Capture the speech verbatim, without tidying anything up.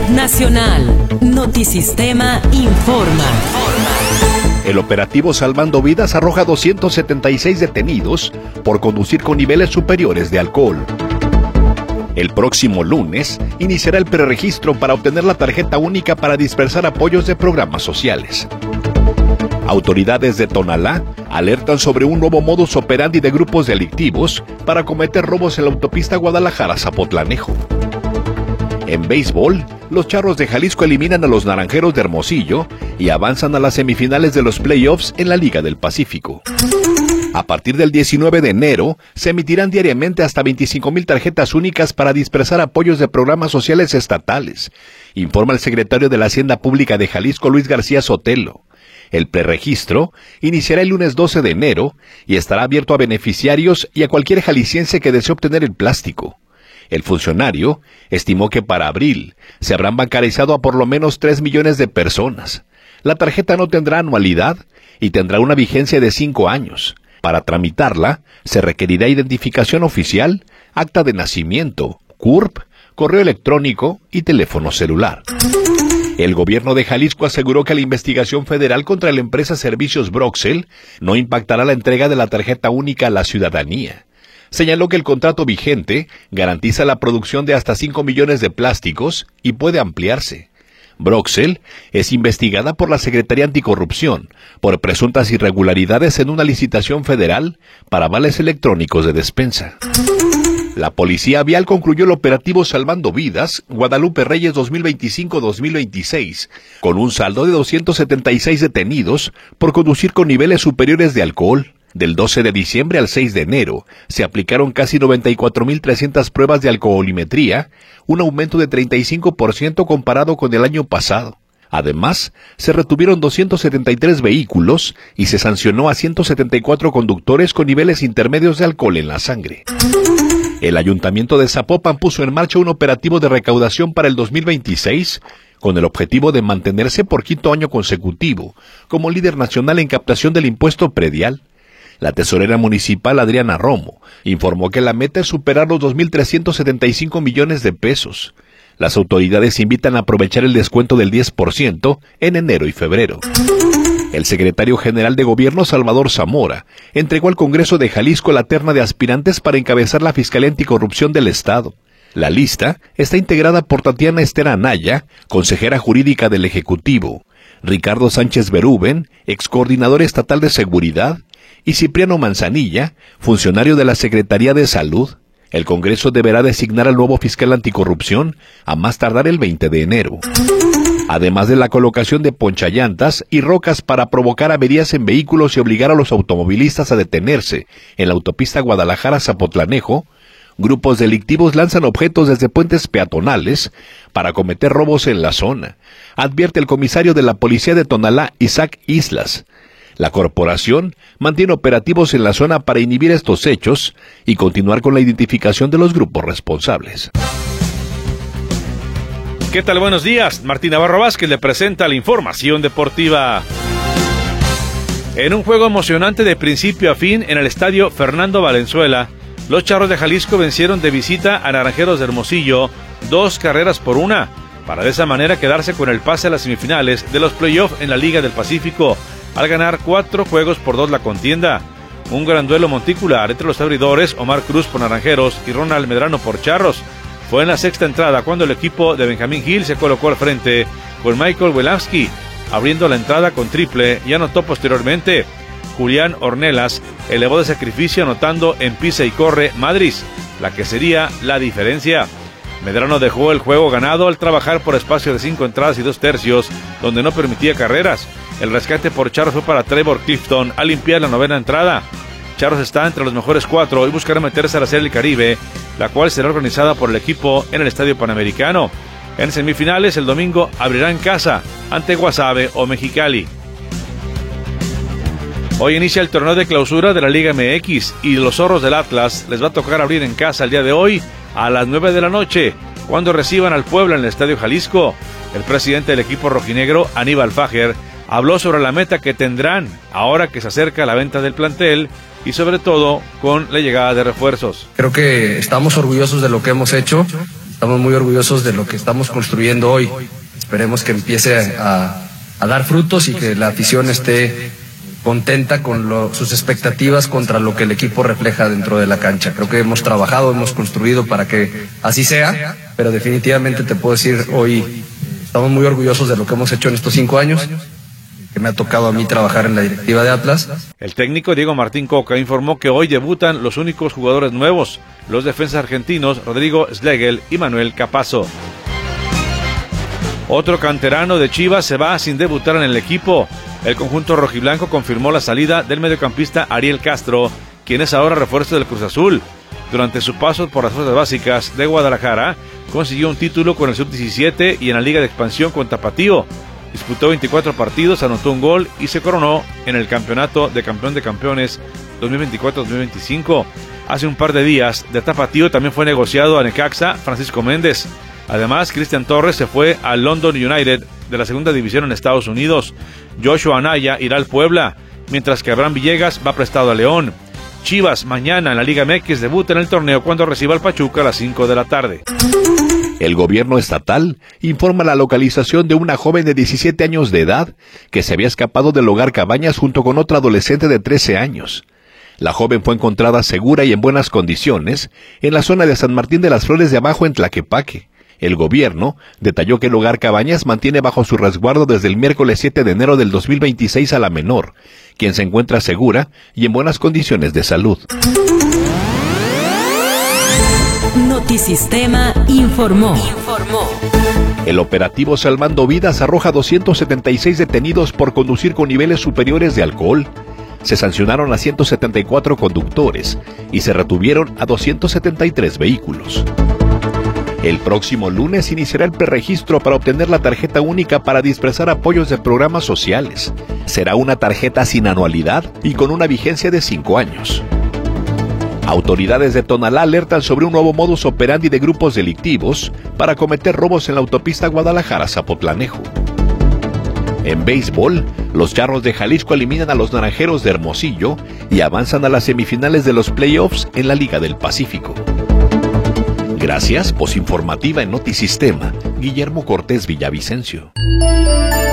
Nacional. Notisistema informa. El operativo Salvando Vidas arroja doscientos setenta y seis detenidos por conducir con niveles superiores de alcohol. El próximo lunes iniciará el preregistro para obtener la tarjeta única para dispersar apoyos de programas sociales. Autoridades de Tonalá alertan sobre un nuevo modus operandi de grupos delictivos para cometer robos en la autopista Guadalajara-Zapotlanejo. En béisbol, los Charros de Jalisco eliminan a los Naranjeros de Hermosillo y avanzan a las semifinales de los playoffs en la Liga del Pacífico. A partir del diecinueve de enero, se emitirán diariamente hasta veinticinco mil tarjetas únicas para dispersar apoyos de programas sociales estatales, informa el secretario de la Hacienda Pública de Jalisco, Luis García Sotelo. El preregistro iniciará el lunes doce de enero y estará abierto a beneficiarios y a cualquier jalisciense que desee obtener el plástico. El funcionario estimó que para abril se habrán bancarizado a por lo menos tres millones de personas. La tarjeta no tendrá anualidad y tendrá una vigencia de cinco años. Para tramitarla, se requerirá identificación oficial, acta de nacimiento, C U R P, correo electrónico y teléfono celular. El gobierno de Jalisco aseguró que la investigación federal contra la empresa Servicios Broxel no impactará la entrega de la tarjeta única a la ciudadanía. Señaló que el contrato vigente garantiza la producción de hasta cinco millones de plásticos y puede ampliarse. Broxel es investigada por la Secretaría Anticorrupción por presuntas irregularidades en una licitación federal para vales electrónicos de despensa. La Policía Vial concluyó el operativo Salvando Vidas Guadalupe Reyes dos mil veinticinco dos mil veintiséis con un saldo de doscientos setenta y seis detenidos por conducir con niveles superiores de alcohol. Del doce de diciembre al seis de enero se aplicaron casi noventa y cuatro mil trescientas pruebas de alcoholimetría, un aumento de treinta y cinco por ciento comparado con el año pasado. Además, se retuvieron doscientos setenta y tres vehículos y se sancionó a ciento setenta y cuatro conductores con niveles intermedios de alcohol en la sangre. El Ayuntamiento de Zapopan puso en marcha un operativo de recaudación para el dos mil veintiséis con el objetivo de mantenerse por quinto año consecutivo como líder nacional en captación del impuesto predial. La tesorera municipal Adriana Romo informó que la meta es superar los dos mil trescientos setenta y cinco millones de pesos. Las autoridades invitan a aprovechar el descuento del diez por ciento en enero y febrero. El secretario general de Gobierno, Salvador Zamora, entregó al Congreso de Jalisco la terna de aspirantes para encabezar la Fiscalía Anticorrupción del Estado. La lista está integrada por Tatiana Esther Anaya, consejera jurídica del Ejecutivo, Ricardo Sánchez Berúben, excoordinador estatal de Seguridad, y Cipriano Manzanilla, funcionario de la Secretaría de Salud. El Congreso deberá designar al nuevo fiscal anticorrupción a más tardar el veinte de enero. Además de la colocación de ponchallantas y rocas para provocar averías en vehículos y obligar a los automovilistas a detenerse en la autopista Guadalajara-Zapotlanejo, grupos delictivos lanzan objetos desde puentes peatonales para cometer robos en la zona, advierte el comisario de la Policía de Tonalá, Isaac Islas. La corporación mantiene operativos en la zona para inhibir estos hechos y continuar con la identificación de los grupos responsables. ¿Qué tal? Buenos días. Martín Navarro Vázquez le presenta la información deportiva. En un juego emocionante de principio a fin en el estadio Fernando Valenzuela, los Charros de Jalisco vencieron de visita a Naranjeros de Hermosillo dos carreras por una, para de esa manera quedarse con el pase a las semifinales de los playoffs en la Liga del Pacífico, al ganar cuatro juegos por dos la contienda. Un gran duelo monticular entre los abridores Omar Cruz por Naranjeros y Ronald Medrano por Charros. Fue en la sexta entrada cuando el equipo de Benjamín Gil se colocó al frente con Michael Wilamski, abriendo la entrada con triple, y anotó posteriormente. Julián Ornelas elevó de sacrificio anotando en pisa y corre Madris, la que sería la diferencia. Medrano dejó el juego ganado al trabajar por espacio de cinco entradas y dos tercios, donde no permitía carreras. El rescate por Charros fue para Trevor Clifton al limpiar la novena entrada. Charros está entre los mejores cuatro y buscará meterse a la Serie del Caribe, la cual será organizada por el equipo en el Estadio Panamericano. En semifinales, el domingo abrirá en casa ante Guasave o Mexicali. Hoy inicia el torneo de clausura de la Liga M X y los Zorros del Atlas les va a tocar abrir en casa el día de hoy a las nueve de la noche, cuando reciban al Puebla en el Estadio Jalisco. El presidente del equipo rojinegro, Aníbal Fager, habló sobre la meta que tendrán ahora que se acerca la venta del plantel y sobre todo con la llegada de refuerzos. Creo que estamos orgullosos de lo que hemos hecho. Estamos muy orgullosos de lo que estamos construyendo hoy. Esperemos que empiece a, a dar frutos y que la afición esté contenta con lo, sus expectativas contra lo que el equipo refleja dentro de la cancha. Creo que hemos trabajado, hemos construido para que así sea, pero definitivamente te puedo decir hoy, estamos muy orgullosos de lo que hemos hecho en estos cinco años, que me ha tocado a mí trabajar en la directiva de Atlas. El técnico Diego Martín Coca informó que hoy debutan los únicos jugadores nuevos, los defensas argentinos Rodrigo Schlegel y Manuel Capazo. Otro canterano de Chivas se va sin debutar en el equipo. El conjunto rojiblanco confirmó la salida del mediocampista Ariel Castro, quien es ahora refuerzo del Cruz Azul. Durante su paso por las fuerzas básicas de Guadalajara, consiguió un título con el sub diecisiete y en la Liga de Expansión con Tapatío. Disputó veinticuatro partidos, anotó un gol y se coronó en el campeonato de campeón de campeones dos mil veinticuatro dos mil veinticinco. Hace un par de días, de Tapatío también fue negociado a Necaxa Francisco Méndez. Además, Cristian Torres se fue al London United de la segunda división en Estados Unidos. Joshua Anaya irá al Puebla, mientras que Abraham Villegas va prestado a León. Chivas mañana en la Liga M X debuta en el torneo cuando reciba al Pachuca a las cinco de la tarde. El gobierno estatal informa la localización de una joven de diecisiete años de edad que se había escapado del hogar Cabañas junto con otra adolescente de trece años. La joven fue encontrada segura y en buenas condiciones en la zona de San Martín de las Flores de Abajo en Tlaquepaque. El gobierno detalló que el hogar Cabañas mantiene bajo su resguardo desde el miércoles siete de enero del dos mil veintiséis a la menor, quien se encuentra segura y en buenas condiciones de salud. Notisistema informó. Informó. El operativo Salvando Vidas arroja doscientos setenta y seis detenidos por conducir con niveles superiores de alcohol. Se sancionaron a ciento setenta y cuatro conductores y se retuvieron a doscientos setenta y tres vehículos. El próximo lunes iniciará el preregistro para obtener la tarjeta única para dispersar apoyos de programas sociales. Será una tarjeta sin anualidad y con una vigencia de cinco años. Autoridades de Tonalá alertan sobre un nuevo modus operandi de grupos delictivos para cometer robos en la autopista Guadalajara-Zapotlanejo. En béisbol, los Charros de Jalisco eliminan a los Naranjeros de Hermosillo y avanzan a las semifinales de los playoffs en la Liga del Pacífico. Gracias, posinformativa en Notisistema, Guillermo Cortés Villavicencio.